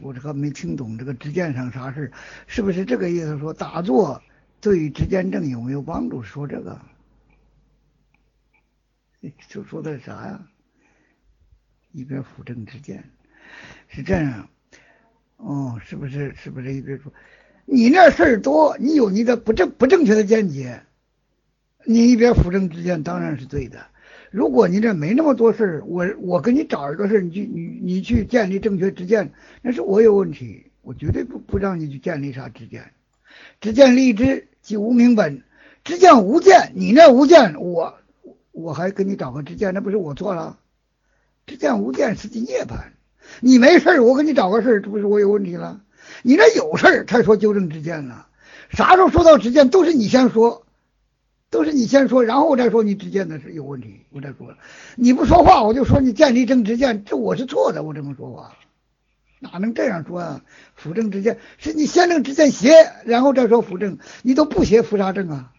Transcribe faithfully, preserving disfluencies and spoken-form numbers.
我这个没听懂这个执剑上啥事，是不是这个意思？说打坐对执剑症有没有帮助？说这个，就说的啥呀？一边辅正执剑，是这样。哦，是不是？是不是一边说，你那事儿多，你有你的不正不正确的见解，你一边辅正执剑当然是对的。如果你这没那么多事儿，我我给你找一个事儿，你去你你去建立正确执剑，那是我有问题，我绝对不不让你去建立啥执剑。执剑立知即无明本，执剑无见，你那无见，我我还给你找个执剑，那不是我错了？执剑无见是涅槃，你没事我给你找个事儿，这不是我有问题了？你那有事儿才说纠正执剑了，啥时候说到执剑都是你先说。都是你先说，然后我再说你执剑的是有问题，我再说了。你不说话，我就说你建立正执剑，这我是错的，我这么说话，哪能这样说啊？辅正执剑是你先正执剑邪，然后再说辅正，你都不邪辅啥正啊？